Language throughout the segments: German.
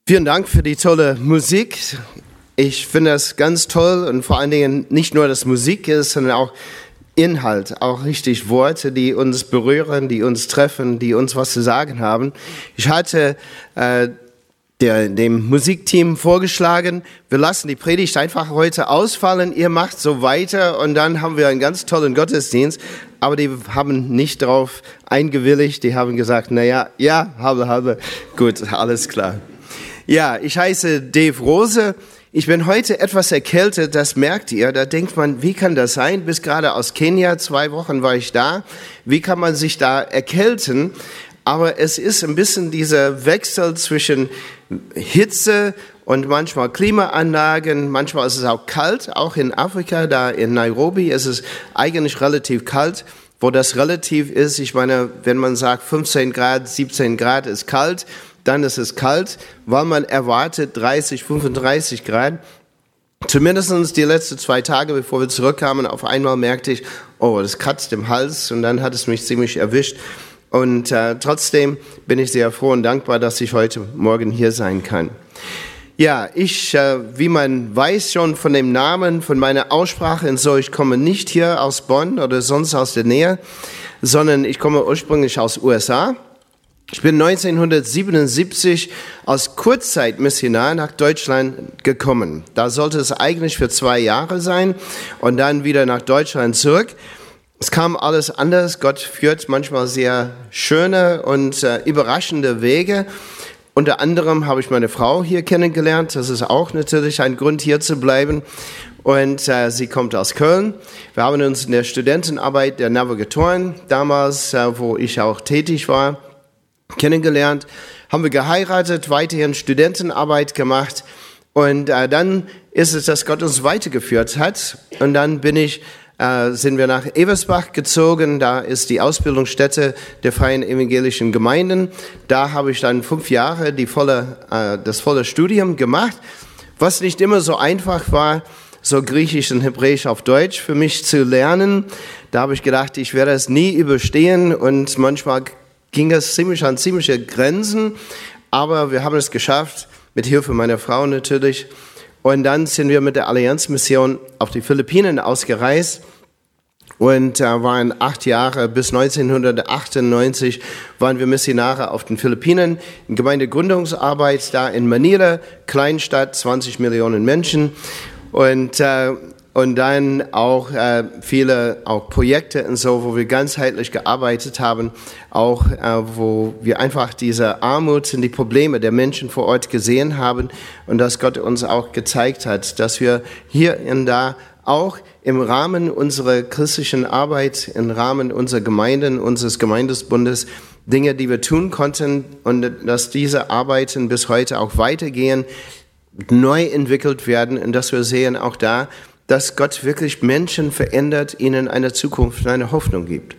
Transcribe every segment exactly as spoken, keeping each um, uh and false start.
Vielen Dank für die tolle Musik. Ich finde das ganz toll und vor allen Dingen nicht nur, dass Musik ist, sondern auch Inhalt, auch richtig Worte, die uns berühren, die uns treffen, die uns was zu sagen haben. Ich hatte äh, der, dem Musikteam vorgeschlagen, wir lassen die Predigt einfach heute ausfallen, ihr macht so weiter und dann haben wir einen ganz tollen Gottesdienst. Aber die haben nicht darauf eingewilligt, die haben gesagt, naja, ja, halbe, halbe, gut, alles klar. Ja, ich heiße Dave Rose. Ich bin heute etwas erkältet, das merkt ihr. Da denkt man, wie kann das sein? Bis gerade aus Kenia, zwei Wochen war ich da. Wie kann man sich da erkälten? Aber es ist ein bisschen dieser Wechsel zwischen Hitze und manchmal Klimaanlagen. Manchmal ist es auch kalt, auch in Afrika, da in Nairobi ist es eigentlich relativ kalt. Wo das relativ ist, ich meine, wenn man sagt fünfzehn Grad, siebzehn Grad ist kalt, dann ist es kalt, weil man erwartet dreißig, fünfunddreißig Grad. Zumindest die letzten zwei Tage, bevor wir zurückkamen, auf einmal merkte ich, oh, das kratzt im Hals und dann hat es mich ziemlich erwischt. Und äh, trotzdem bin ich sehr froh und dankbar, dass ich heute Morgen hier sein kann. Ja, ich, äh, wie man weiß schon von dem Namen, von meiner Aussprache und so, ich komme nicht hier aus Bonn oder sonst aus der Nähe, sondern ich komme ursprünglich aus U S A. Ich bin neunzehnhundertsiebenundsiebzig als Kurzzeitmissionar nach Deutschland gekommen. Da sollte es eigentlich für zwei Jahre sein und dann wieder nach Deutschland zurück. Es kam alles anders. Gott führt manchmal sehr schöne und äh, überraschende Wege. Unter anderem habe ich meine Frau hier kennengelernt. Das ist auch natürlich ein Grund, hier zu bleiben. Und äh, sie kommt aus Köln. Wir haben uns in der Studentenarbeit der Navigatoren, damals, äh, wo ich auch tätig war, kennengelernt. Haben wir geheiratet, weiterhin Studentenarbeit gemacht. Und äh, dann ist es, dass Gott uns weitergeführt hat. Und dann bin ich Äh, sind wir nach Eversbach gezogen. Da ist die Ausbildungsstätte der Freien Evangelischen Gemeinden. Da habe ich dann fünf Jahre die volle, äh, das volle Studium gemacht, was nicht immer so einfach war, so Griechisch und Hebräisch auf Deutsch für mich zu lernen. Da habe ich gedacht, ich werde es nie überstehen und manchmal ging es ziemlich an ziemliche Grenzen, aber wir haben es geschafft, mit Hilfe meiner Frau natürlich. Und dann sind wir mit der Allianzmission auf die Philippinen ausgereist und äh, waren acht Jahre, bis neunzehnhundertachtundneunzig waren wir Missionare auf den Philippinen, in Gemeindegründungsarbeit da in Manila, Kleinstadt, zwanzig Millionen Menschen und äh, und dann auch äh, viele auch Projekte und so, wo wir ganzheitlich gearbeitet haben, auch äh, wo wir einfach diese Armut und die Probleme der Menschen vor Ort gesehen haben und dass Gott uns auch gezeigt hat, dass wir hier und da auch im Rahmen unserer christlichen Arbeit, im Rahmen unserer Gemeinden, unseres Gemeindesbundes Dinge, die wir tun konnten und dass diese Arbeiten bis heute auch weitergehen, neu entwickelt werden und dass wir sehen auch da, dass Gott wirklich Menschen verändert, ihnen eine Zukunft und eine Hoffnung gibt.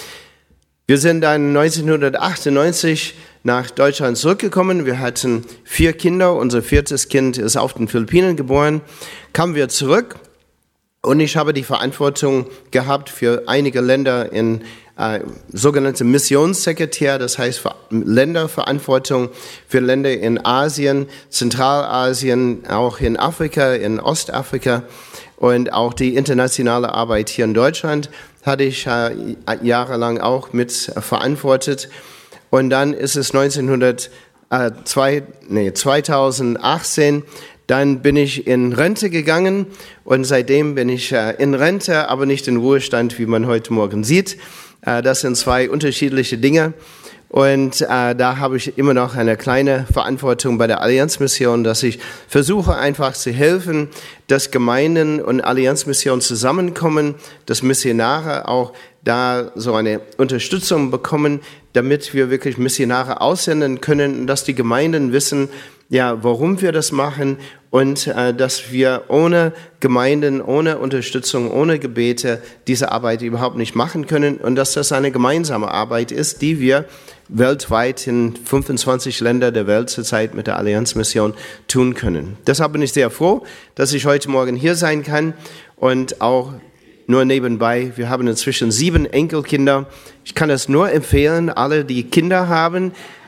Wir sind dann neunzehnhundertachtundneunzig nach Deutschland zurückgekommen. Wir hatten vier Kinder. Unser viertes Kind ist auf den Philippinen geboren. Kamen wir zurück und ich habe die Verantwortung gehabt für einige Länder in äh, sogenannte Missionssekretär, das heißt für Länderverantwortung für Länder in Asien, Zentralasien, auch in Afrika, in Ostafrika. Und auch die internationale Arbeit hier in Deutschland hatte ich äh, jahrelang auch mit verantwortet. Und dann ist es neunzehnhundert, äh, zwei, nee, zweitausendachtzehn, dann bin ich in Rente gegangen und seitdem bin ich äh, in Rente, aber nicht in Ruhestand, wie man heute Morgen sieht. Äh, das sind zwei unterschiedliche Dinge. Und äh, da habe ich immer noch eine kleine Verantwortung bei der Allianzmission, dass ich versuche einfach zu helfen, dass Gemeinden und Allianzmissionen zusammenkommen, dass Missionare auch da so eine Unterstützung bekommen, damit wir wirklich Missionare aussenden können und dass die Gemeinden wissen, ja, warum wir das machen und äh, dass wir ohne Gemeinden, ohne Unterstützung, ohne Gebete diese Arbeit überhaupt nicht machen können und dass das eine gemeinsame Arbeit ist, die wir weltweit in fünfundzwanzig Ländern der Welt zurzeit mit der Allianzmission tun können. Deshalb bin ich sehr froh, dass ich heute Morgen hier sein kann und auch nur nebenbei, wir haben inzwischen sieben Enkelkinder. Ich kann es nur empfehlen, alle, die Kinder haben,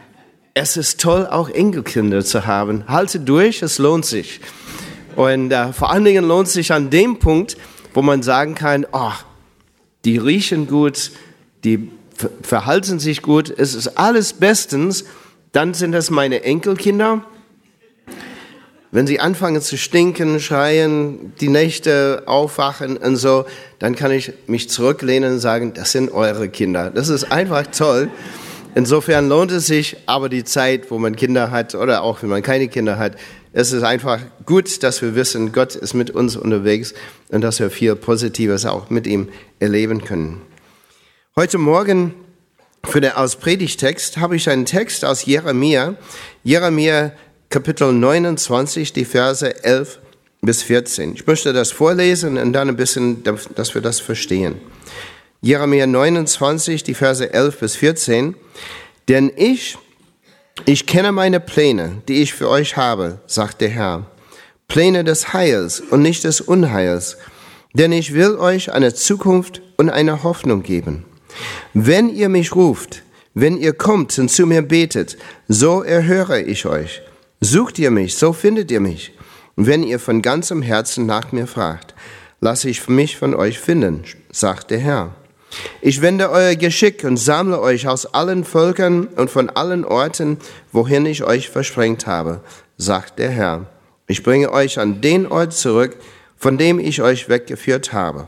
es ist toll, auch Enkelkinder zu haben. Halte durch, es lohnt sich. Und äh, vor allen Dingen lohnt es sich an dem Punkt, wo man sagen kann, oh, die riechen gut, die ver- verhalten sich gut, es ist alles bestens, dann sind das meine Enkelkinder. Wenn sie anfangen zu stinken, schreien, die Nächte aufwachen und so, dann kann ich mich zurücklehnen und sagen, das sind eure Kinder. Das ist einfach toll. Insofern lohnt es sich, aber die Zeit, wo man Kinder hat oder auch wenn man keine Kinder hat, es ist einfach gut, dass wir wissen, Gott ist mit uns unterwegs und dass wir viel Positives auch mit ihm erleben können. Heute Morgen für den aus Predigtext habe ich einen Text aus Jeremia, Jeremia Kapitel neunundzwanzig, die Verse elf bis vierzehn. Ich möchte das vorlesen und dann ein bisschen, dass wir das verstehen. Jeremia neunundzwanzig, die Verse elf bis vierzehn. Denn ich, ich kenne meine Pläne, die ich für euch habe, sagt der Herr. Pläne des Heils und nicht des Unheils. Denn ich will euch eine Zukunft und eine Hoffnung geben. Wenn ihr mich ruft, wenn ihr kommt und zu mir betet, so erhöre ich euch. Sucht ihr mich, so findet ihr mich. Und wenn ihr von ganzem Herzen nach mir fragt, lasse ich mich von euch finden, sagt der Herr. Ich wende euer Geschick und sammle euch aus allen Völkern und von allen Orten, wohin ich euch versprengt habe, sagt der Herr. Ich bringe euch an den Ort zurück, von dem ich euch weggeführt habe.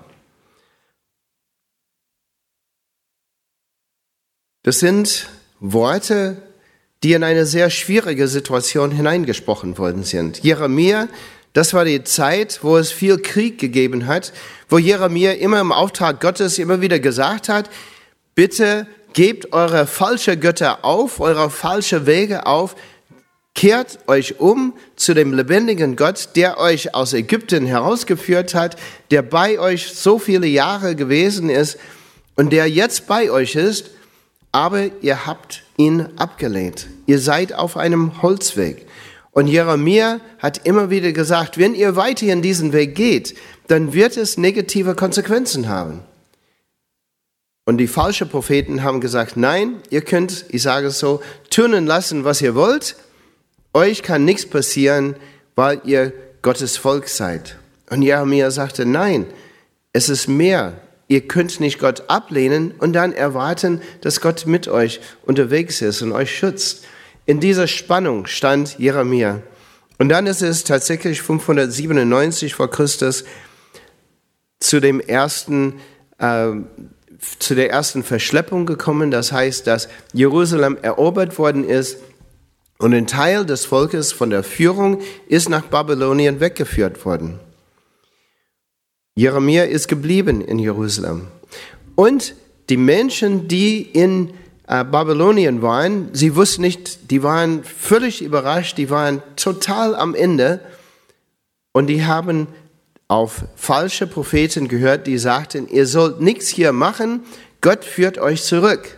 Das sind Worte, die in eine sehr schwierige Situation hineingesprochen worden sind. Jeremia, das war die Zeit, wo es viel Krieg gegeben hat, wo Jeremia immer im Auftrag Gottes immer wieder gesagt hat, bitte gebt eure falschen Götter auf, eure falschen Wege auf, kehrt euch um zu dem lebendigen Gott, der euch aus Ägypten herausgeführt hat, der bei euch so viele Jahre gewesen ist und der jetzt bei euch ist, aber ihr habt ihn abgelehnt. Ihr seid auf einem Holzweg. Und Jeremia hat immer wieder gesagt, wenn ihr weiterhin diesen Weg geht, dann wird es negative Konsequenzen haben. Und die falschen Propheten haben gesagt, nein, ihr könnt, ich sage es so, tun und lassen, was ihr wollt. Euch kann nichts passieren, weil ihr Gottes Volk seid. Und Jeremia sagte, nein, es ist mehr. Ihr könnt nicht Gott ablehnen und dann erwarten, dass Gott mit euch unterwegs ist und euch schützt. In dieser Spannung stand Jeremia. Und dann ist es tatsächlich fünfhundertsiebenundneunzig vor Christus zu dem ersten, äh, zu der ersten Verschleppung gekommen. Das heißt, dass Jerusalem erobert worden ist und ein Teil des Volkes von der Führung ist nach Babylonien weggeführt worden. Jeremia ist geblieben in Jerusalem. Und die Menschen, die in äh, Babylonien waren, sie wussten nicht, die waren völlig überrascht, die waren total am Ende. Und die haben auf falsche Propheten gehört, die sagten, ihr sollt nichts hier machen, Gott führt euch zurück.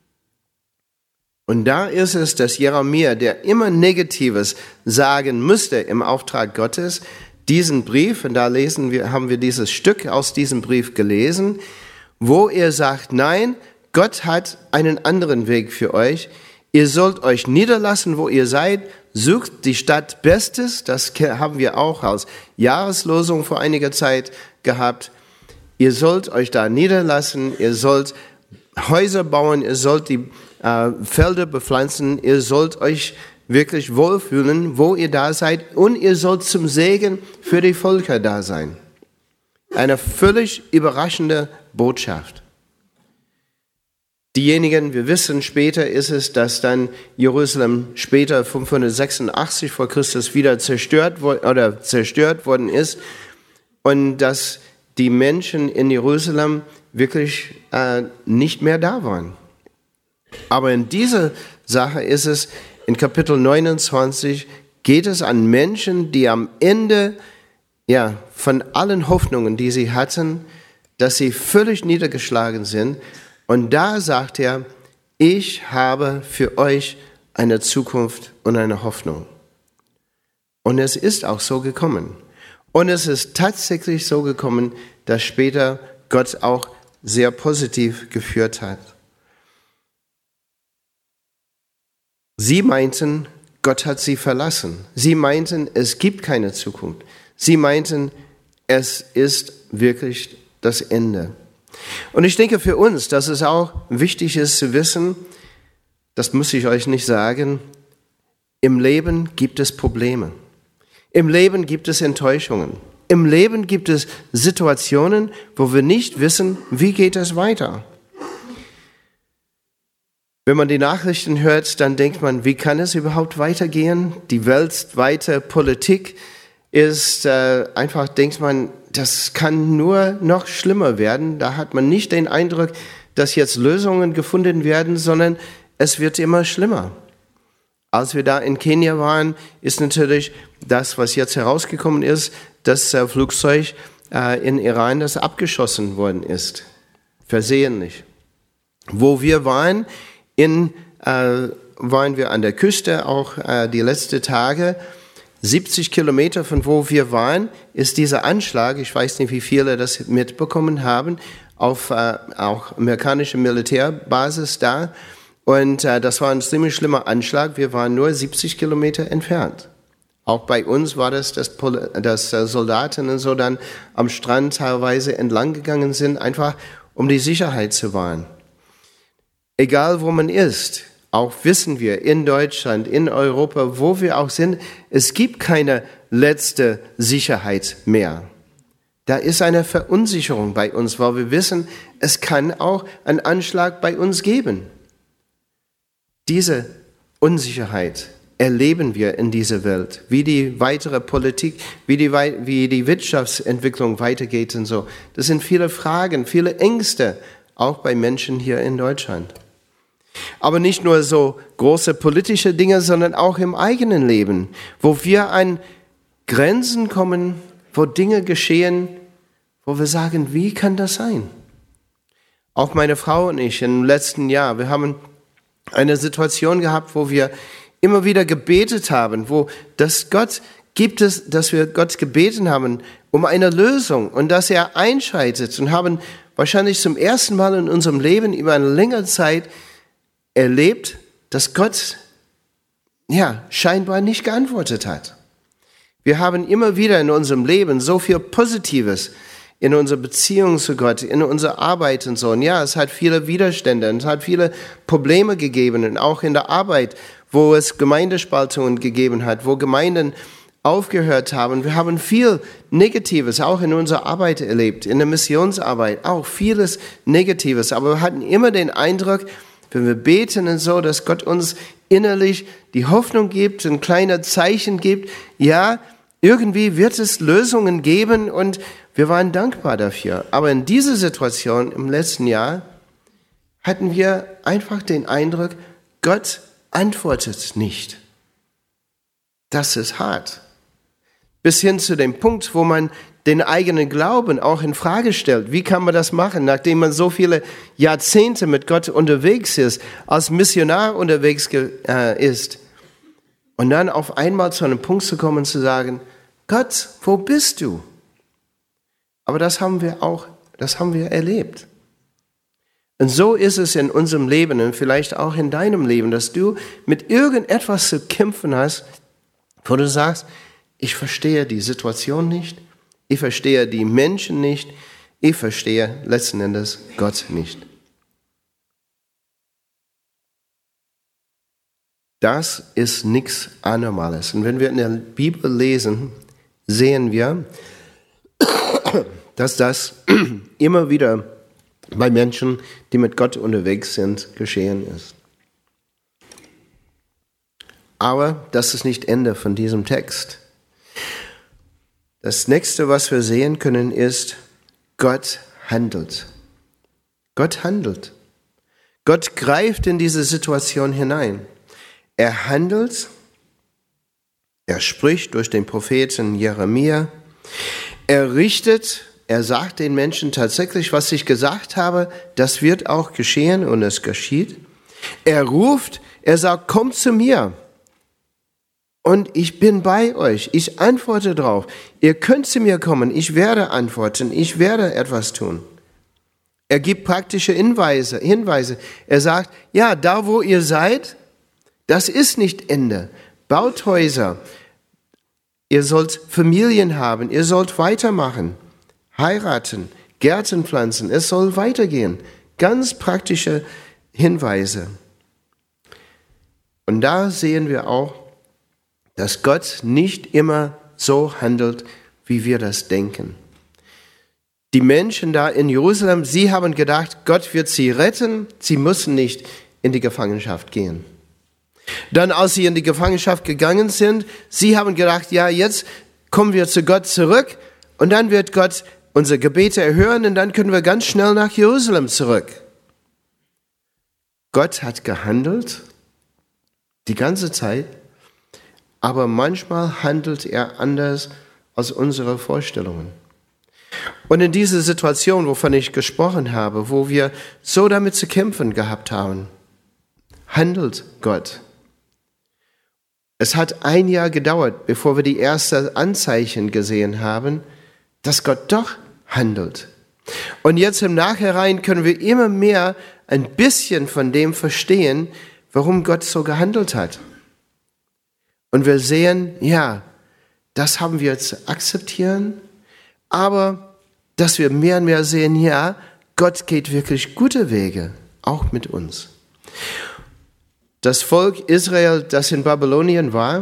Und da ist es, dass Jeremia, der immer Negatives sagen müsste im Auftrag Gottes, diesen Brief, und da lesen wir, haben wir dieses Stück aus diesem Brief gelesen, wo er sagt, nein, Gott hat einen anderen Weg für euch. Ihr sollt euch niederlassen, wo ihr seid. Sucht die Stadt Bestes, das haben wir auch als Jahreslosung vor einiger Zeit gehabt. Ihr sollt euch da niederlassen, ihr sollt Häuser bauen, ihr sollt die äh, Felder bepflanzen, ihr sollt euch wirklich wohlfühlen, wo ihr da seid und ihr sollt zum Segen für die Völker da sein. Eine völlig überraschende Botschaft. Diejenigen, wir wissen, später ist es, dass dann Jerusalem später fünfhundertsechsundachtzig vor Christus wieder zerstört oder zerstört worden ist und dass die Menschen in Jerusalem wirklich äh, nicht mehr da waren. Aber in dieser Sache ist es, in Kapitel neunundzwanzig geht es an Menschen, die am Ende ja, von allen Hoffnungen, die sie hatten, dass sie völlig niedergeschlagen sind. Und da sagt er, ich habe für euch eine Zukunft und eine Hoffnung. Und es ist auch so gekommen. Und es ist tatsächlich so gekommen, dass später Gott auch sehr positiv geführt hat. Sie meinten, Gott hat sie verlassen. Sie meinten, es gibt keine Zukunft. Sie meinten, es ist wirklich das Ende. Und ich denke für uns, dass es auch wichtig ist zu wissen, das muss ich euch nicht sagen, im Leben gibt es Probleme. Im Leben gibt es Enttäuschungen. Im Leben gibt es Situationen, wo wir nicht wissen, wie geht es weiter. Wenn man die Nachrichten hört, dann denkt man, wie kann es überhaupt weitergehen? Die weltweite Politik ist äh, einfach, denkt man, das kann nur noch schlimmer werden. Da hat man nicht den Eindruck, dass jetzt Lösungen gefunden werden, sondern es wird immer schlimmer. Als wir da in Kenia waren, ist natürlich das, was jetzt herausgekommen ist, dass das Flugzeug äh, in Iran, das abgeschossen worden ist. Versehentlich. Wo wir waren, in, äh, waren wir an der Küste, auch äh, die letzten Tage, siebzig Kilometer von wo wir waren, ist dieser Anschlag, ich weiß nicht, wie viele das mitbekommen haben, auf äh, auch amerikanische Militärbasis da. Und äh, das war ein ziemlich schlimmer Anschlag. Wir waren nur siebzig Kilometer entfernt. Auch bei uns war das, dass, dass äh, Soldaten und so dann am Strand teilweise entlang gegangen sind, einfach um die Sicherheit zu wahren. Egal wo man ist, auch wissen wir in Deutschland, in Europa, wo wir auch sind, es gibt keine letzte Sicherheit mehr. Da ist eine Verunsicherung bei uns, weil wir wissen, es kann auch einen Anschlag bei uns geben. Diese Unsicherheit erleben wir in dieser Welt, wie die weitere Politik, wie die, wie die Wirtschaftsentwicklung weitergeht und so. Das sind viele Fragen, viele Ängste, auch bei Menschen hier in Deutschland. Aber nicht nur so große politische Dinge, sondern auch im eigenen Leben, wo wir an Grenzen kommen, wo Dinge geschehen, wo wir sagen, wie kann das sein? Auch meine Frau und ich im letzten Jahr, wir haben eine Situation gehabt, wo wir immer wieder gebetet haben, wo das Gott gibt es, dass wir Gott gebeten haben um eine Lösung und dass er einschreitet und haben wahrscheinlich zum ersten Mal in unserem Leben über eine längere Zeit erlebt, dass Gott ja scheinbar nicht geantwortet hat. Wir haben immer wieder in unserem Leben so viel Positives in unserer Beziehung zu Gott, in unserer Arbeit und so. Und ja, es hat viele Widerstände, es hat viele Probleme gegeben, und auch in der Arbeit, wo es Gemeindespaltungen gegeben hat, wo Gemeinden aufgehört haben. Wir haben viel Negatives auch in unserer Arbeit erlebt, in der Missionsarbeit, auch vieles Negatives. Aber wir hatten immer den Eindruck, wenn wir beten und so, dass Gott uns innerlich die Hoffnung gibt, ein kleines Zeichen gibt, ja, irgendwie wird es Lösungen geben, und wir waren dankbar dafür. Aber in dieser Situation im letzten Jahr hatten wir einfach den Eindruck, Gott antwortet nicht. Das ist hart. Bis hin zu dem Punkt, wo man den eigenen Glauben auch in Frage stellt. Wie kann man das machen, nachdem man so viele Jahrzehnte mit Gott unterwegs ist, als Missionar unterwegs äh, ist? Und dann auf einmal zu einem Punkt zu kommen und zu sagen, Gott, wo bist du? Aber das haben wir auch, das haben wir erlebt. Und so ist es in unserem Leben und vielleicht auch in deinem Leben, dass du mit irgendetwas zu kämpfen hast, wo du sagst, ich verstehe die Situation nicht, ich verstehe die Menschen nicht, ich verstehe letzten Endes Gott nicht. Das ist nichts Anormales. Und wenn wir in der Bibel lesen, sehen wir, dass das immer wieder bei Menschen, die mit Gott unterwegs sind, geschehen ist. Aber das ist nicht Ende von diesem Text. Das nächste, was wir sehen können, ist, Gott handelt. Gott handelt. Gott greift in diese Situation hinein. Er handelt, er spricht durch den Propheten Jeremia, er richtet, er sagt den Menschen tatsächlich, was ich gesagt habe, das wird auch geschehen, und es geschieht. Er ruft, er sagt, kommt zu mir und ich bin bei euch, ich antworte drauf. Ihr könnt zu mir kommen, ich werde antworten, ich werde etwas tun. Er gibt praktische Hinweise, Hinweise. Er sagt, ja, da wo ihr seid, Das ist nicht Ende. Baut Häuser. Ihr sollt Familien haben. Ihr sollt weitermachen. Heiraten. Gärten pflanzen. Es soll weitergehen. Ganz praktische Hinweise. Und da sehen wir auch, dass Gott nicht immer so handelt, wie wir das denken. Die Menschen da in Jerusalem, sie haben gedacht, Gott wird sie retten. Sie müssen nicht in die Gefangenschaft gehen. Dann, als sie in die Gefangenschaft gegangen sind, sie haben gedacht, ja, jetzt kommen wir zu Gott zurück und dann wird Gott unsere Gebete erhören und dann können wir ganz schnell nach Jerusalem zurück. Gott hat gehandelt die ganze Zeit, aber manchmal handelt er anders als unsere Vorstellungen. Und in dieser Situation, wovon ich gesprochen habe, wo wir so damit zu kämpfen gehabt haben, handelt Gott. Es hat ein Jahr gedauert, bevor wir die ersten Anzeichen gesehen haben, dass Gott doch handelt. Und jetzt im Nachhinein können wir immer mehr ein bisschen von dem verstehen, warum Gott so gehandelt hat. Und wir sehen, ja, das haben wir zu akzeptieren, aber dass wir mehr und mehr sehen, ja, Gott geht wirklich gute Wege, auch mit uns. Das Volk Israel, das in Babylonien war,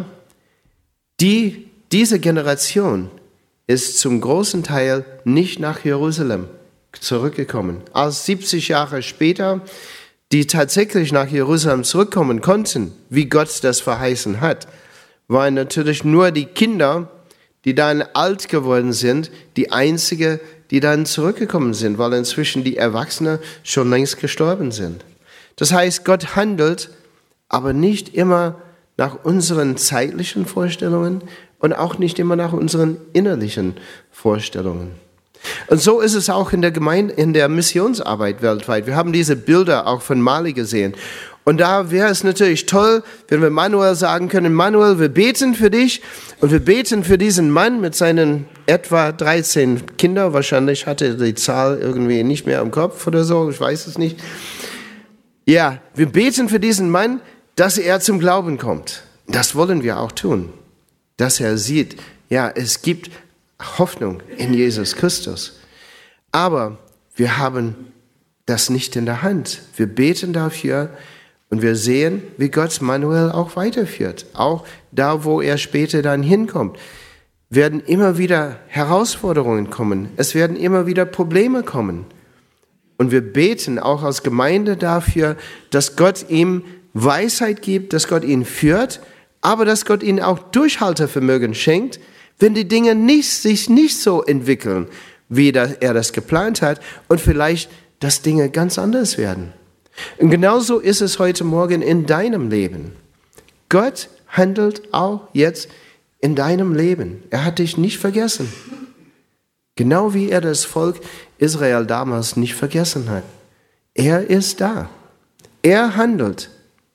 die, diese Generation ist zum großen Teil nicht nach Jerusalem zurückgekommen. Als siebzig Jahre später die tatsächlich nach Jerusalem zurückkommen konnten, wie Gott das verheißen hat, waren natürlich nur die Kinder, die dann alt geworden sind, die einzige, die dann zurückgekommen sind, weil inzwischen die Erwachsenen schon längst gestorben sind. Das heißt, Gott handelt, aber nicht immer nach unseren zeitlichen Vorstellungen und auch nicht immer nach unseren innerlichen Vorstellungen. Und so ist es auch in der Gemeinde, in der Missionsarbeit weltweit. Wir haben diese Bilder auch von Mali gesehen. Und da wäre es natürlich toll, wenn wir Manuel sagen können, Manuel, wir beten für dich und wir beten für diesen Mann mit seinen etwa dreizehn Kindern. Wahrscheinlich hatte er die Zahl irgendwie nicht mehr im Kopf oder so, ich weiß es nicht. Ja, wir beten für diesen Mann, dass er zum Glauben kommt. Das wollen wir auch tun, dass er sieht, ja, es gibt Hoffnung in Jesus Christus. Aber wir haben das nicht in der Hand. Wir beten dafür und wir sehen, wie Gott Manuel auch weiterführt. Auch da, wo er später dann hinkommt, werden immer wieder Herausforderungen kommen. Es werden immer wieder Probleme kommen. Und wir beten auch als Gemeinde dafür, dass Gott ihm Weisheit gibt, dass Gott ihn führt, aber dass Gott ihm auch Durchhaltevermögen schenkt, wenn die Dinge nicht, sich nicht so entwickeln, wie er das geplant hat und vielleicht, dass Dinge ganz anders werden. Und genauso ist es heute Morgen in deinem Leben. Gott handelt auch jetzt in deinem Leben. Er hat dich nicht vergessen. Genau wie er das Volk Israel damals nicht vergessen hat. Er ist da. Er handelt.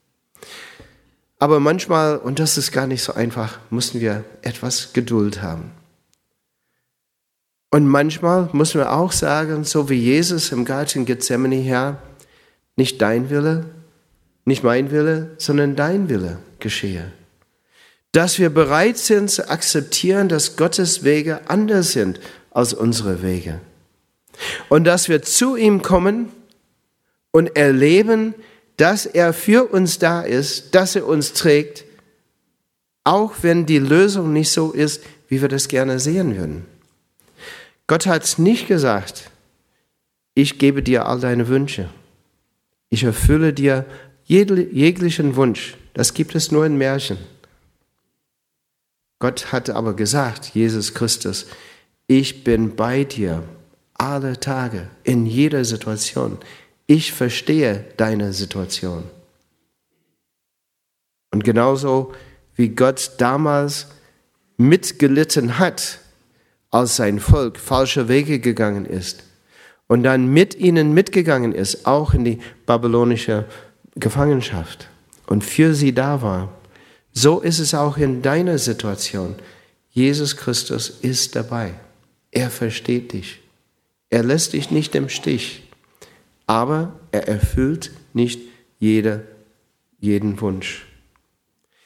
Aber manchmal, und das ist gar nicht so einfach, müssen wir etwas Geduld haben. Und manchmal müssen wir auch sagen, so wie Jesus im Garten Gethsemane, Herr, nicht dein Wille, nicht mein Wille, sondern dein Wille geschehe. Dass wir bereit sind zu akzeptieren, dass Gottes Wege anders sind als unsere Wege. Und dass wir zu ihm kommen und erleben, dass er für uns da ist, dass er uns trägt, auch wenn die Lösung nicht so ist, wie wir das gerne sehen würden. Gott hat nicht gesagt, ich gebe dir all deine Wünsche. Ich erfülle dir jeglichen Wunsch. Das gibt es nur in Märchen. Gott hat aber gesagt, Jesus Christus, ich bin bei dir alle Tage, in jeder Situation. Ich verstehe deine Situation. Und genauso wie Gott damals mitgelitten hat, als sein Volk falsche Wege gegangen ist und dann mit ihnen mitgegangen ist, auch in die babylonische Gefangenschaft und für sie da war, so ist es auch in deiner Situation. Jesus Christus ist dabei. Er versteht dich. Er lässt dich nicht im Stich. Aber er erfüllt nicht jede, jeden Wunsch.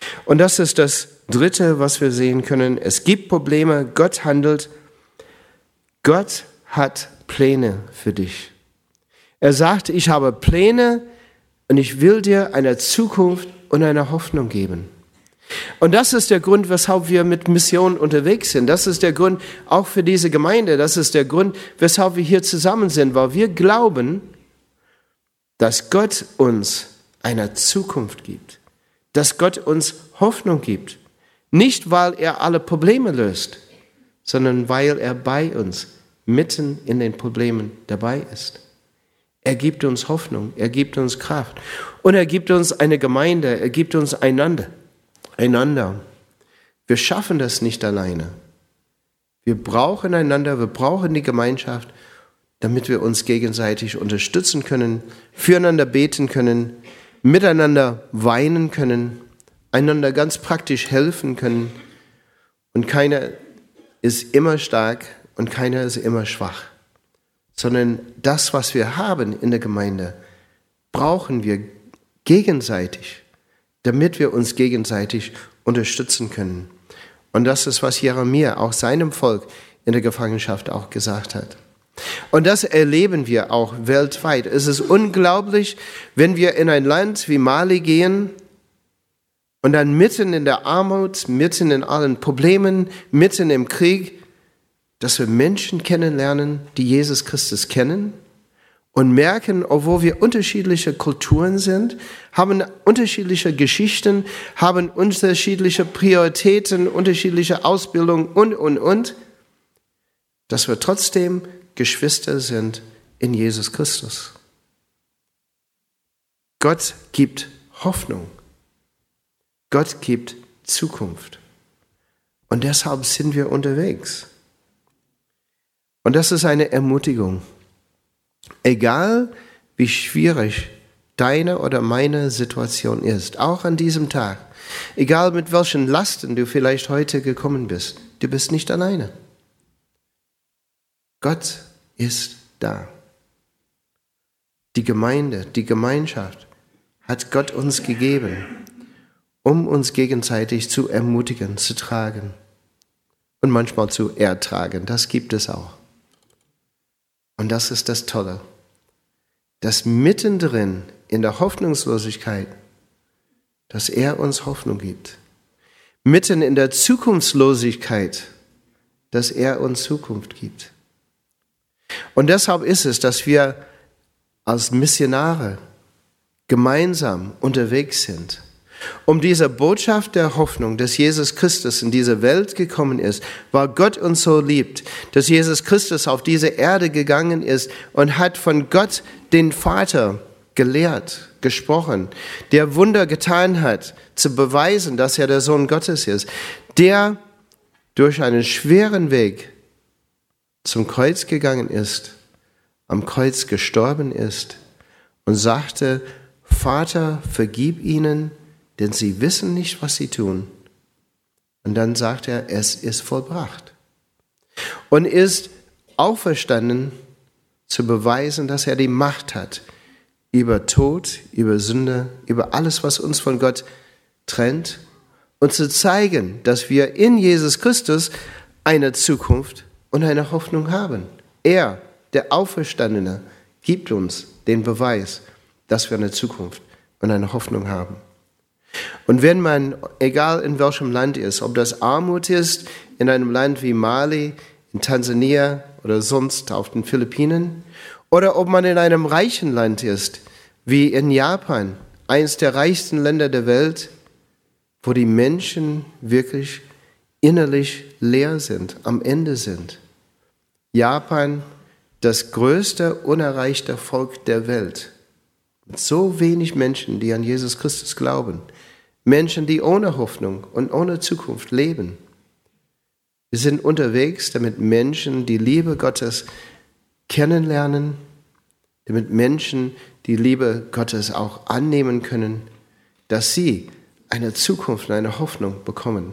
Und das ist das Dritte, was wir sehen können. Es gibt Probleme, Gott handelt. Gott hat Pläne für dich. Er sagt, ich habe Pläne und ich will dir eine Zukunft und eine Hoffnung geben. Und das ist der Grund, weshalb wir mit Mission unterwegs sind. Das ist der Grund auch für diese Gemeinde. Das ist der Grund, weshalb wir hier zusammen sind, weil wir glauben, dass Gott uns eine Zukunft gibt, dass Gott uns Hoffnung gibt. Nicht, weil er alle Probleme löst, sondern weil er bei uns mitten in den Problemen dabei ist. Er gibt uns Hoffnung, er gibt uns Kraft und er gibt uns eine Gemeinde, er gibt uns einander. einander. Wir schaffen das nicht alleine. Wir brauchen einander, wir brauchen die Gemeinschaft, damit wir uns gegenseitig unterstützen können, füreinander beten können, miteinander weinen können, einander ganz praktisch helfen können. Und keiner ist immer stark und keiner ist immer schwach, sondern das, was wir haben in der Gemeinde, brauchen wir gegenseitig, damit wir uns gegenseitig unterstützen können. Und das ist, was Jeremia auch seinem Volk in der Gefangenschaft auch gesagt hat. Und das erleben wir auch weltweit. Es ist unglaublich, wenn wir in ein Land wie Mali gehen und dann mitten in der Armut, mitten in allen Problemen, mitten im Krieg, dass wir Menschen kennenlernen, die Jesus Christus kennen und merken, obwohl wir unterschiedliche Kulturen sind, haben unterschiedliche Geschichten, haben unterschiedliche Prioritäten, unterschiedliche Ausbildung und, und, und, dass wir trotzdem Geschwister sind in Jesus Christus. Gott gibt Hoffnung. Gott gibt Zukunft. Und deshalb sind wir unterwegs. Und das ist eine Ermutigung. Egal, wie schwierig deine oder meine Situation ist, auch an diesem Tag, egal mit welchen Lasten du vielleicht heute gekommen bist, du bist nicht alleine. Gott ist da. Die Gemeinde, die Gemeinschaft hat Gott uns gegeben, um uns gegenseitig zu ermutigen, zu tragen und manchmal zu ertragen. Das gibt es auch. Und das ist das Tolle, dass mittendrin in der Hoffnungslosigkeit, dass er uns Hoffnung gibt. Mitten in der Zukunftslosigkeit, dass er uns Zukunft gibt. Und deshalb ist es, dass wir als Missionare gemeinsam unterwegs sind, um diese Botschaft der Hoffnung, dass Jesus Christus in diese Welt gekommen ist, weil Gott uns so liebt, dass Jesus Christus auf diese Erde gegangen ist und hat von Gott den Vater gelehrt, gesprochen, der Wunder getan hat, zu beweisen, dass er der Sohn Gottes ist, der durch einen schweren Weg zum Kreuz gegangen ist, am Kreuz gestorben ist und sagte, Vater, vergib ihnen, denn sie wissen nicht, was sie tun. Und dann sagt er, es ist vollbracht. Und ist auferstanden, zu beweisen, dass er die Macht hat über Tod, über Sünde, über alles, was uns von Gott trennt und zu zeigen, dass wir in Jesus Christus eine Zukunft und eine Hoffnung haben. Er, der Auferstandene, gibt uns den Beweis, dass wir eine Zukunft und eine Hoffnung haben. Und wenn man, egal in welchem Land ist, ob das Armut ist, in einem Land wie Mali, in Tansania oder sonst auf den Philippinen, oder ob man in einem reichen Land ist, wie in Japan, eines der reichsten Länder der Welt, wo die Menschen wirklich innerlich leer sind, am Ende sind. Japan, das größte unerreichte Volk der Welt. Mit so wenig Menschen, die an Jesus Christus glauben. Menschen, die ohne Hoffnung und ohne Zukunft leben. Wir sind unterwegs, damit Menschen die Liebe Gottes kennenlernen, damit Menschen die Liebe Gottes auch annehmen können, dass sie eine Zukunft und eine Hoffnung bekommen.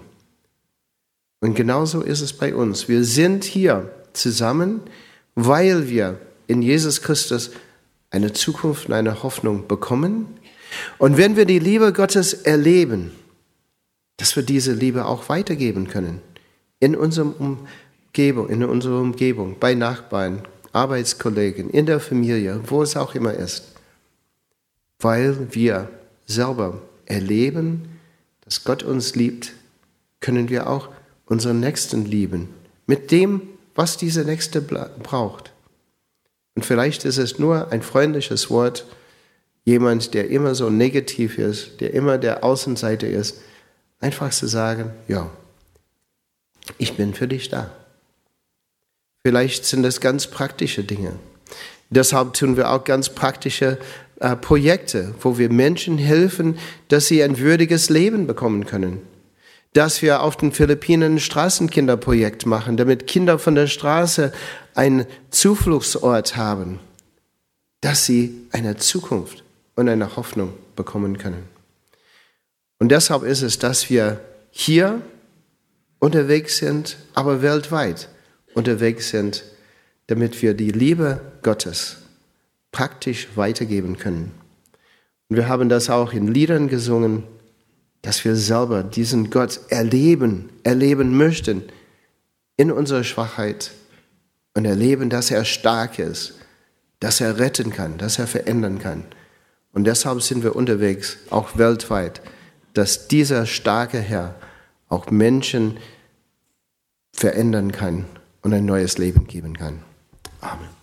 Und genauso ist es bei uns. Wir sind hier zusammen, weil wir in Jesus Christus eine Zukunft und eine Hoffnung bekommen. Und wenn wir die Liebe Gottes erleben, dass wir diese Liebe auch weitergeben können. In unserem Umgebung, in unserer Umgebung, bei Nachbarn, Arbeitskollegen, in der Familie, wo es auch immer ist. Weil wir selber erleben, dass Gott uns liebt, können wir auch unseren Nächsten lieben. Mit dem, was dieser Nächste braucht. Und vielleicht ist es nur ein freundliches Wort, jemand, der immer so negativ ist, der immer der Außenseiter ist, einfach zu sagen, ja, ich bin für dich da. Vielleicht sind das ganz praktische Dinge. Deshalb tun wir auch ganz praktische äh, Projekte, wo wir Menschen helfen, dass sie ein würdiges Leben bekommen können. Dass wir auf den Philippinen ein Straßenkinderprojekt machen, damit Kinder von der Straße einen Zufluchtsort haben, dass sie eine Zukunft und eine Hoffnung bekommen können. Und deshalb ist es, dass wir hier unterwegs sind, aber weltweit unterwegs sind, damit wir die Liebe Gottes praktisch weitergeben können. Und wir haben das auch in Liedern gesungen, dass wir selber diesen Gott erleben, erleben möchten in unserer Schwachheit und erleben, dass er stark ist, dass er retten kann, dass er verändern kann. Und deshalb sind wir unterwegs, auch weltweit, dass dieser starke Herr auch Menschen verändern kann und ein neues Leben geben kann. Amen.